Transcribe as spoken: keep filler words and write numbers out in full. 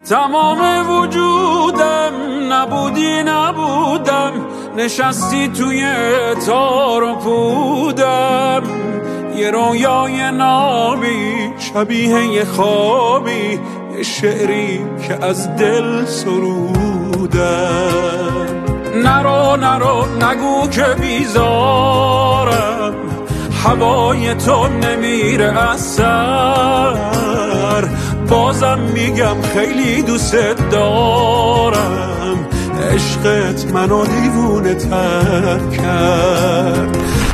تمام وجودم نبودی نبودم، نشستی توی تار و پودم، یه رویای نامی شبیه یه خوابی، یه شعری که از دل سرودم. نرو نرو نگو که بیزارم، هوای تو نمیره از سر، بازم میگم خیلی دوست دارم، عشقت منو دیوونه تر کرد.